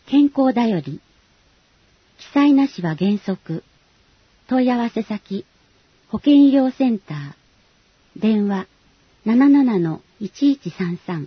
健康だより。記載なしは原則。問い合わせ先、保健医療センター。電話、77-1133。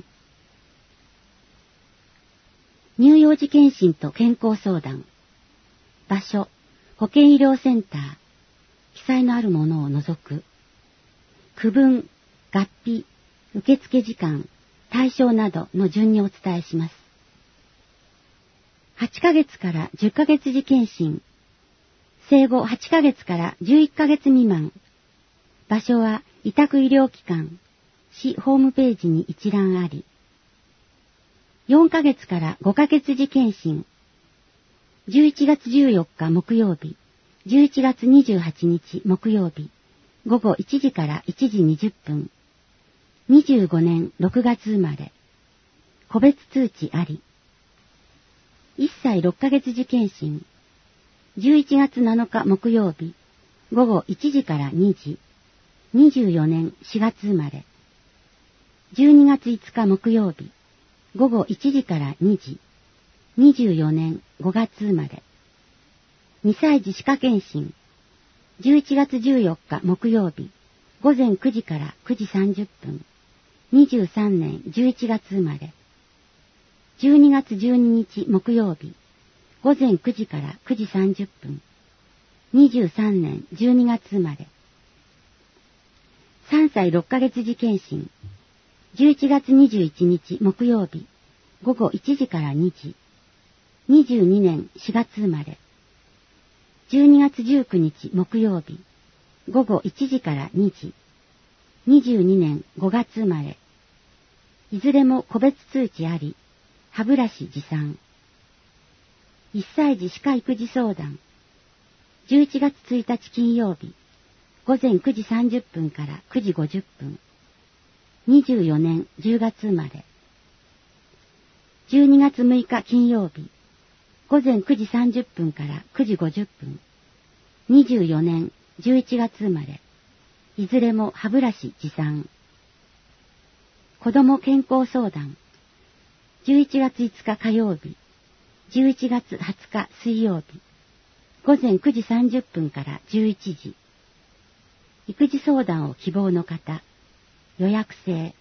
乳幼児検診と健康相談。場所、保健医療センター。記載のあるものを除く。区分、合費、受付時間、対象などの順にお伝えします。8ヶ月から10ヶ月時検診。生後8ヶ月から11ヶ月未満。場所は委託医療機関。市ホームページに一覧あり。4ヶ月から5ヶ月時検診。11月14日木曜日、11月28日木曜日、午後1時から1時20分。25年6月生まれ。個別通知あり。1歳6ヶ月時検診。11月7日木曜日、午後1時から2時。24年4月生まれ。12月5日木曜日、午後1時から2時。24年5月生まれ。2歳児歯科検診。11月14日木曜日、午前9時から9時30分。23年11月生まれ。12月12日木曜日、午前9時から9時30分。23年12月生まれ。3歳6ヶ月時検診。11月21日木曜日、午後1時から2時。22年4月生まれ。12月19日木曜日、午後1時から2時。22年5月生まれ。いずれも個別通知あり、歯ブラシ持参。1歳児歯科育児相談。11月1日金曜日、午前9時30分から9時50分。24年10月生まれ。12月6日金曜日、午前9時30分から9時50分。24年11月生まれ。いずれも歯ブラシ持参。子ども健康相談。11月5日火曜日、11月20日水曜日、午前9時30分から11時。育児相談を希望の方、予約制。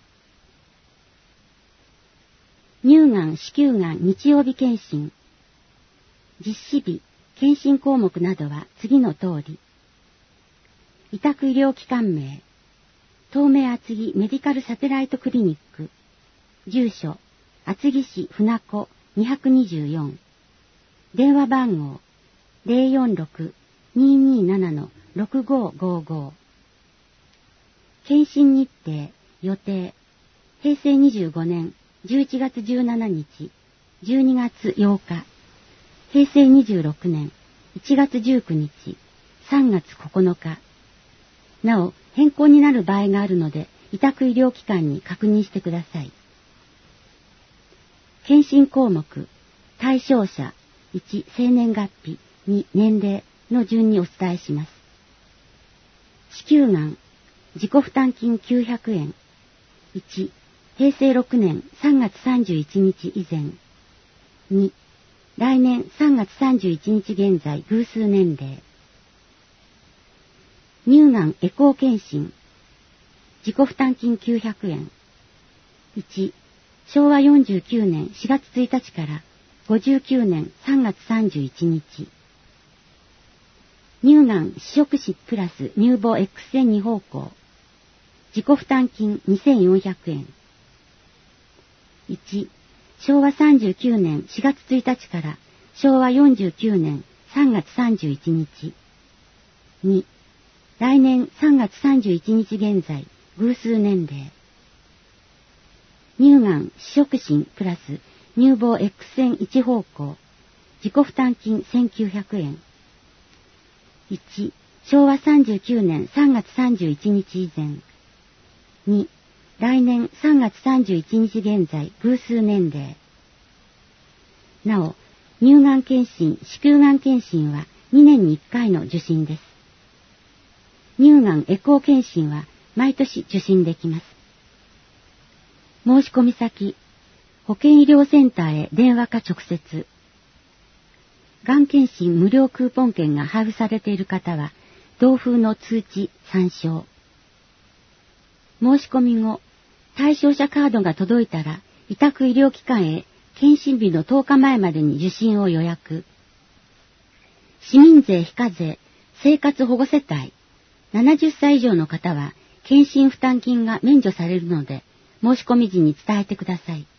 乳がん、子宮がん日曜日検診。実施日、検診項目などは次の通り。委託医療機関名、東名厚木メディカルサテライトクリニック。住所、厚木市船子224。電話番号、046-227-6555。検診日程、予定、平成25年11月17日、12月8日、平成26年1月19日、3月9日。なお、変更になる場合があるので、委託医療機関に確認してください。検診項目、対象者、1、生年月日、2、年齢の順にお伝えします。子宮がん、自己負担金900円。1、平成6年3月31日以前。2、来年3月31日現在偶数年齢。乳がんエコー検診。自己負担金900円。1、昭和49年4月1日から59年3月31日。乳がん試食紙プラス乳房 X 線2方向。自己負担金2400円。1、昭和39年4月1日から昭和49年3月31日。2、来年3月31日現在偶数年齢。乳がん試食紙プラス乳房 X 線1方向。自己負担金1900円。1、昭和39年3月31日以前。2、来年3月31日現在偶数年齢。なお、乳がん検診、子宮がん検診は2年に1回の受診です。乳がんエコー検診は毎年受診できます。申し込み先、保健医療センターへ電話か直接、 がん検診無料クーポン券が配布されている方は、同封の通知参照。申し込み後、対象者カードが届いたら、委託医療機関へ検診日の10日前までに受診を予約。市民税非課税、生活保護世帯、70歳以上の方は、検診負担金が免除されるので、申し込み時に伝えてください。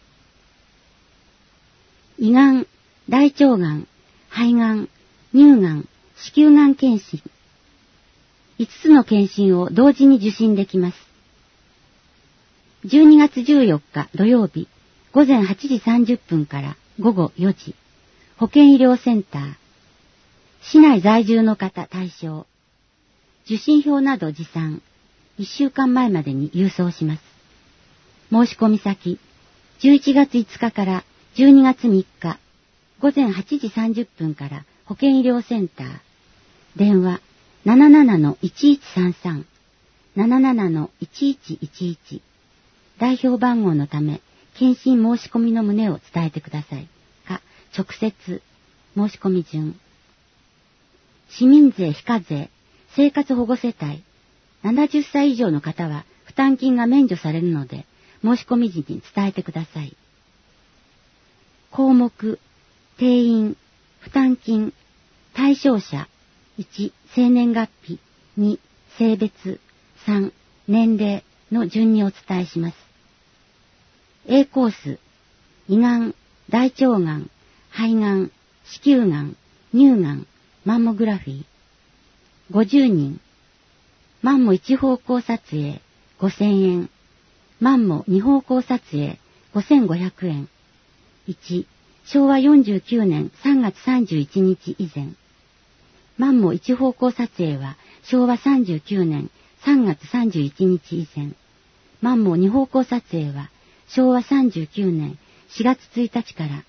胃がん、大腸がん、肺がん、乳がん、子宮がん検診。5つの検診を同時に受診できます。12月14日土曜日、午前8時30分から午後4時、保健医療センター。市内在住の方対象。受診票など持参。1週間前までに郵送します。申し込み先、11月5日から12月3日、午前8時30分から保健医療センター。電話、77-1133、77-1111。代表番号のため、検診申し込みの旨を伝えてください。か、直接、申し込み順。市民税非課税、生活保護世帯、70歳以上の方は負担金が免除されるので、申し込み時に伝えてください。項目、定員、負担金、対象者、1、生年月日、2、性別、3、年齢の順にお伝えします。A コース、胃がん、大腸がん、肺がん、子宮がん、乳がん、マンモグラフィー。50人。マンモ1方向撮影、5000円。マンモ2方向撮影、5500円。1、昭和49年3月31日以前。マンモ1方向撮影は昭和39年3月31日以前。マンモ2方向撮影は昭和39年4月1日から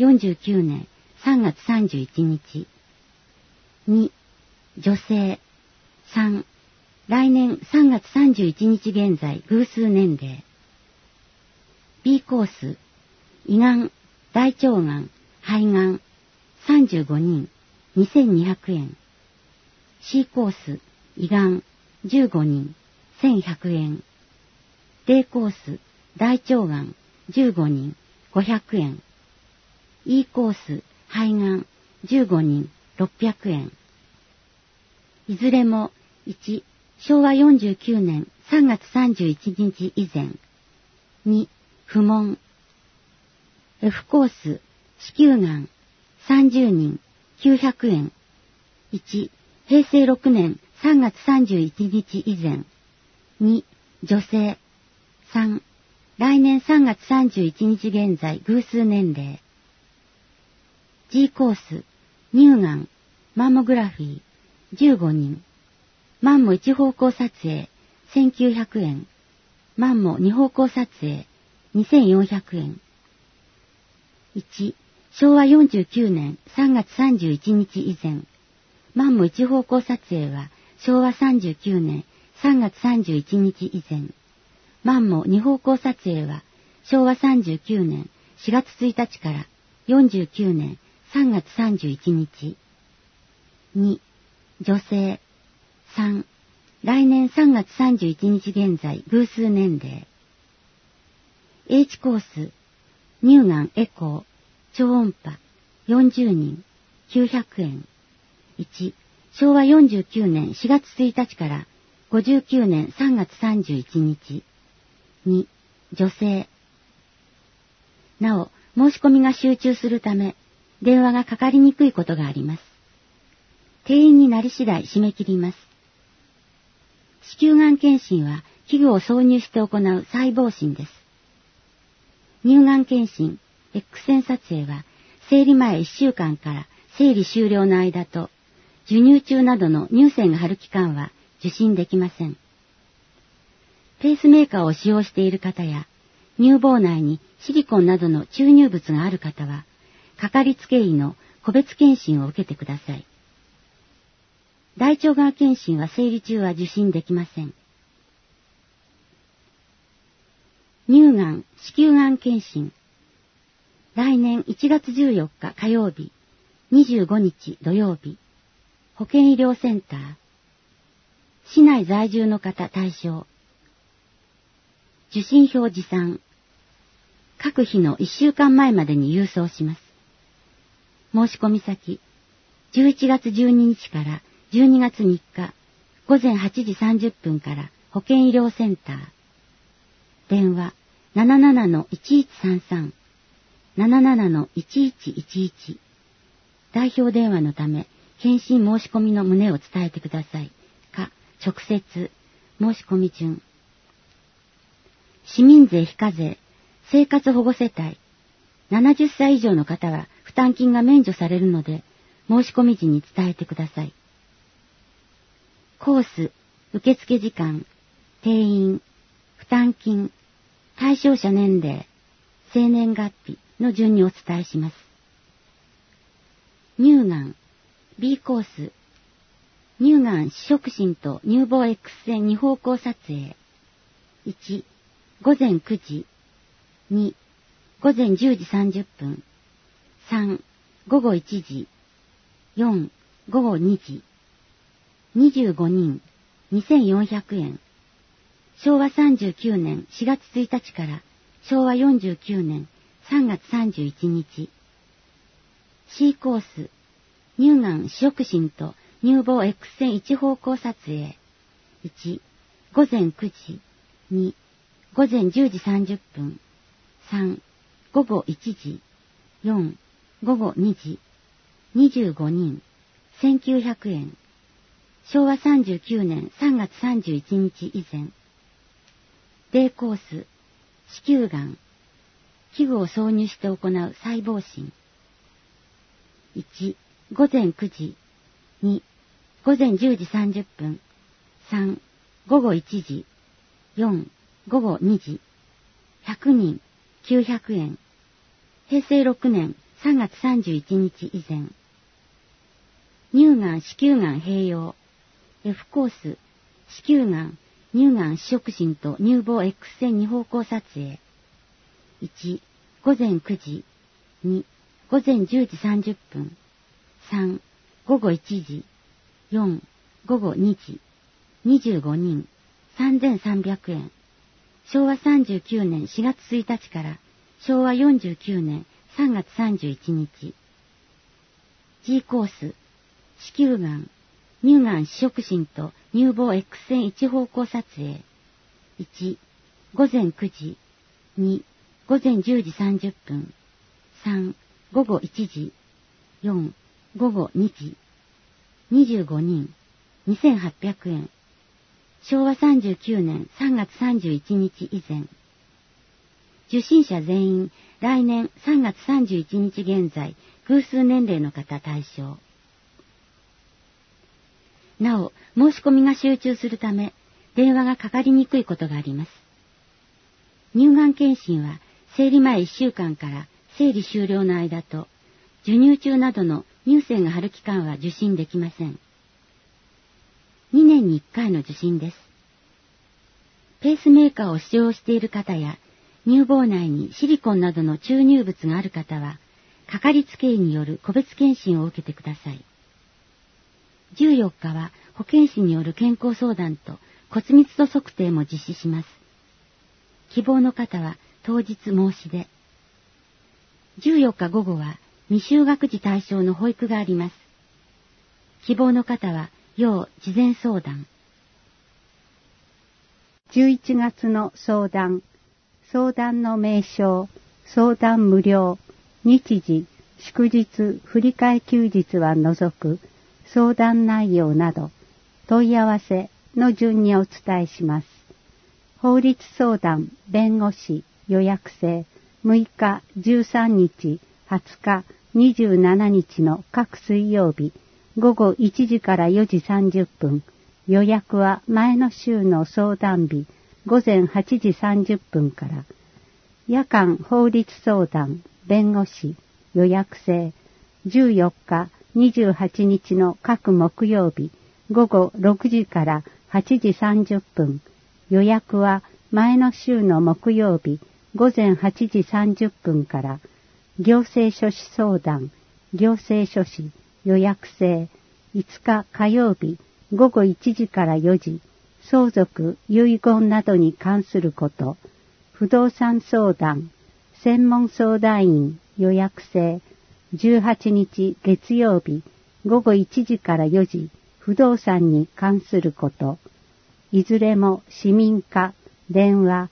49年3月31日。2、女性。3、来年3月31日現在偶数年齢。B コース、胃がん、大腸がん、肺がん、35人、2200円。C コース、胃がん、15人、1100円。D コース、大腸がん、15人、500円。E コース、肺がん、15人、600円。いずれも、1、昭和49年3月31日以前。2、不問。F コース、子宮がん、30人、900円。1、平成6年3月31日以前。2、女性。3、来年3月31日現在偶数年齢。G コース、乳がん、マンモグラフィー、15人。マンモ1方向撮影、1900円。マンモ2方向撮影、2400円。1、昭和49年3月31日以前。マンモ1方向撮影は昭和39年3月31日以前。マンモ2方向撮影は昭和39年4月1日から49年3月31日。2、女性。3、来年3月31日現在偶数年齢。H コース、乳がんエコー、超音波、40人、900円。1、昭和49年4月1日から59年3月31日。2、女性。なお、申し込みが集中するため、電話がかかりにくいことがあります。定員になり次第締め切ります。子宮がん検診は器具を挿入して行う細胞診です。乳がん検診、X 線撮影は生理前1週間から生理終了の間と授乳中などの乳腺が張る期間は受診できません。ペースメーカーを使用している方や乳房内にシリコンなどの注入物がある方はかかりつけ医の個別検診を受けてください。大腸がん検診は生理中は受診できません。乳がん、子宮がん検診。来年1月14日火曜日、 25日土曜日、保健医療センター、市内在住の方対象、受診票持参、各日の1週間前までに郵送します。申し込み先、11月12日から12月3日、午前8時30分から保健医療センター。電話 77-1133、77-1111。代表電話のため、検診申し込みの旨を伝えてください。か、直接、申し込み順。市民税非課税、生活保護世帯、70歳以上の方は負担金が免除されるので、申し込み時に伝えてください。コース、受付時間、定員、負担金、対象者年齢、生年月日の順にお伝えします。乳がん、B コース、乳がん視触診と乳房 X 線2方向撮影。1、午前9時。2、午前10時30分。3、午後1時。4、午後2時。25人、2400円。昭和39年4月1日から昭和49年3月31日。C コース、乳がん視触診と乳房 X 線1方向撮影。1、午前9時。2、午前10時30分。3、午後1時。4、午後2時。25人、1900円。昭和39年3月31日以前。D コース、子宮がん。器具を挿入して行う細胞診。1、午前9時。2、午前10時30分。3、午後1時。4、午後2時。100人、900円。平成6年3月31日以前。乳がん、子宮がん併用。F コース、子宮がん、乳がん視触診と乳房 X 線2方向撮影。1、午前9時。2、午前10時30分。3、午後1時。4、午後2時。25人、3300円。昭和39年4月1日から昭和49年3月31日。G コース、子宮がん、乳がん視触診と乳房 X 線1方向撮影。1、午前9時。2、午前10時30分。3、午後1時。4、午後2時。25人、2800円。昭和39年3月31日以前。受診者全員、来年3月31日現在、偶数年齢の方対象。なお、申し込みが集中するため、電話がかかりにくいことがあります。乳がん検診は、生理前1週間から生理終了の間と、授乳中などの乳腺が張る期間は受診できません。2年に1回の受診です。ペースメーカーを使用している方や、乳房内にシリコンなどの注入物がある方は、かかりつけ医による個別検診を受けてください。14日は保健師による健康相談と骨密度測定も実施します。希望の方は当日申し出。14日午後は未就学児対象の保育があります。希望の方は要事前相談。 11月の相談の名称、相談無料、日時、祝日、振り替え休日は除く、相談内容など、問い合わせの順にお伝えします。法律相談、弁護士、予約制、6日、13日、20日、27日の各水曜日、午後1時から4時30分、予約は前の週の相談日、午前8時30分から、夜間法律相談、弁護士、予約制、14日、28日の各木曜日、午後6時から8時30分、予約は前の週の木曜日、午前8時30分から、行政書士相談、 行政書士予約制5日火曜日午後1時から4時、相続、遺言などに関すること、不動産相談、専門相談員予約制18日月曜日午後1時から4時、不動産に関すること、いずれも市民課、電話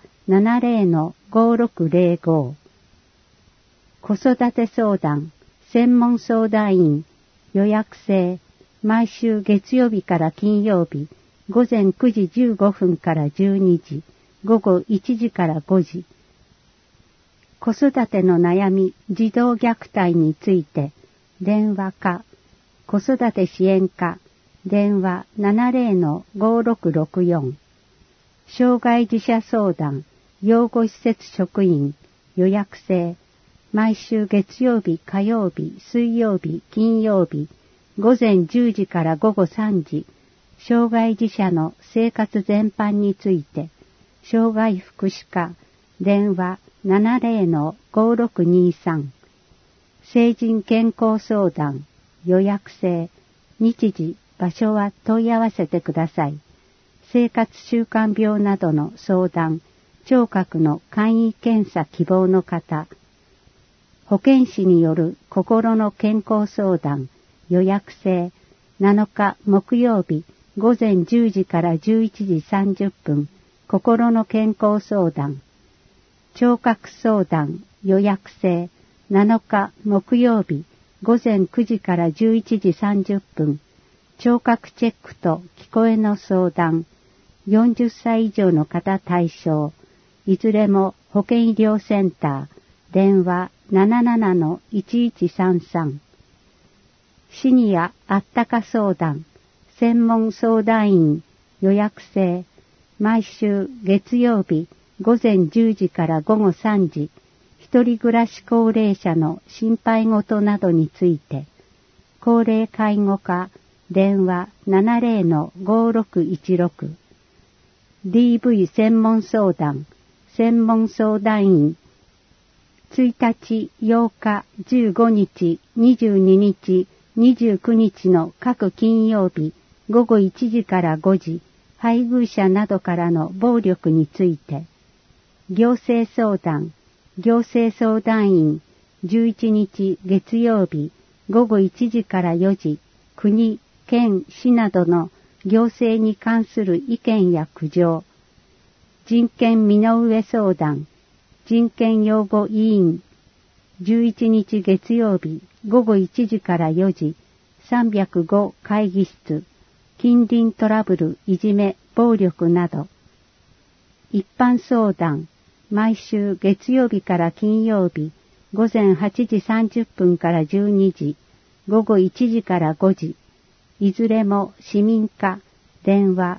70-5605。子育て相談、専門相談員、予約制、毎週月曜日から金曜日、午前9時15分から12時、午後1時から5時。子育ての悩み、児童虐待について、電話課、子育て支援課、電話 70-5664。障害児者相談、養護施設職員、予約制、毎週月曜日、火曜日、水曜日、金曜日、午前10時から午後3時、障害児者の生活全般について、障害福祉課、電話 70-5623。成人健康相談、予約制、日時、場所は問い合わせてください。生活習慣病などの相談、聴覚の簡易検査希望の方、保健師による心の健康相談、予約制、7日木曜日午前10時から11時30分、心の健康相談、聴覚相談、予約制、7日木曜日午前9時から11時30分、聴覚チェックと聞こえの相談、40歳以上の方対象、いずれも保健医療センター、電話 77-1133。シニアあったか相談、専門相談員、予約制、毎週月曜日午前10時から午後3時、一人暮らし高齢者の心配事などについて、高齢介護課、電話 70-5616。DV 専門相談、専門相談員、1日、8日、15日、22日、29日の各金曜日、午後1時から5時、配偶者などからの暴力について、行政相談、行政相談員、11日月曜日、午後1時から4時、国、県、市などの行政に関する意見や苦情、人権身の上相談、人権擁護委員、11日月曜日、午後1時から4時、305会議室、近隣トラブル、いじめ、暴力など、一般相談、毎週月曜日から金曜日、午前8時30分から12時、午後1時から5時、いずれも市民課、電話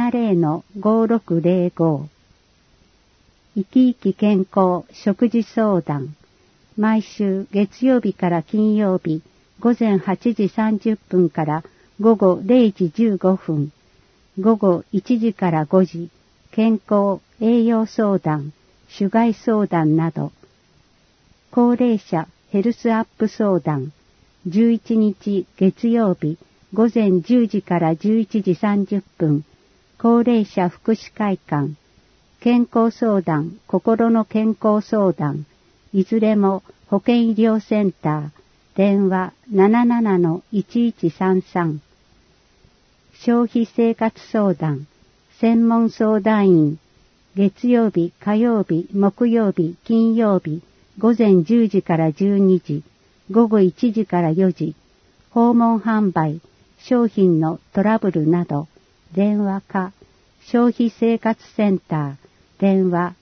70-5605。生き生き健康食事相談、毎週月曜日から金曜日、午前8時30分から午後0時15分、午後1時から5時、健康栄養相談、種害相談など、高齢者ヘルスアップ相談、11日月曜日、午前10時から11時30分、高齢者福祉会館、健康相談、心の健康相談、いずれも保健医療センター、電話 77-1133。消費生活相談、専門相談員、月曜日、火曜日、木曜日、金曜日、午前10時から12時、午後1時から4時、訪問販売、商品のトラブルなど、電話か、消費生活センター、電話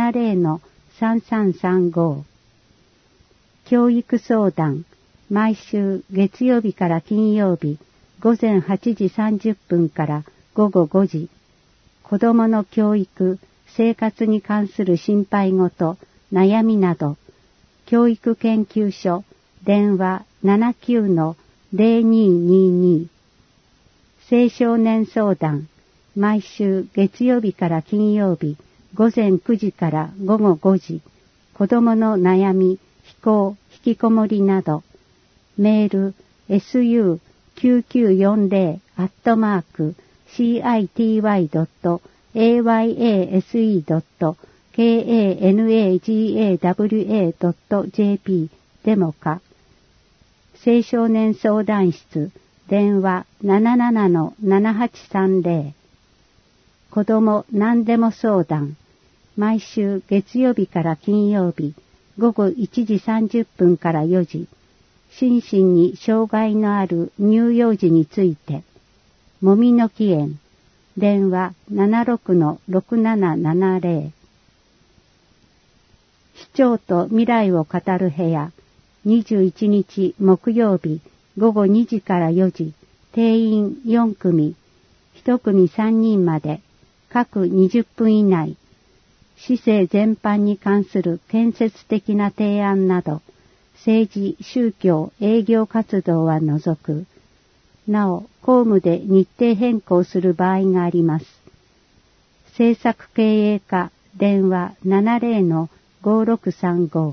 70-3335。教育相談、毎週月曜日から金曜日、午前8時30分から午後5時、子どもの教育、生活に関する心配事、悩みなど、教育研究所、電話 79-0222。青少年相談、毎週月曜日から金曜日、午前9時から午後5時、子どもの悩み、非行、引きこもりなど、 メール su99-city.ayase.kanagawa.jp でもか、青少年相談室電話 77-7830 子供何でも相談、毎週月曜日から金曜日午後1時30分から4時、心身に障害のある乳幼児について、もみの木園、電話 76-6770。市長と未来を語る部屋、21日木曜日午後2時から4時、定員4組、1組3人まで、各20分以内、市政全般に関する建設的な提案など、政治、宗教、営業活動は除く。なお、公務で日程変更する場合があります。政策経営課、電話 70-5635。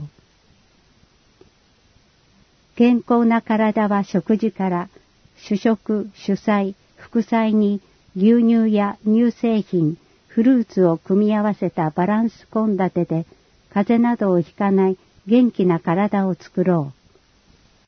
健康な体は食事から、主食、主菜、副菜に牛乳や乳製品、フルーツを組み合わせたバランス献立で、風邪などをひかない元気な体を作ろう。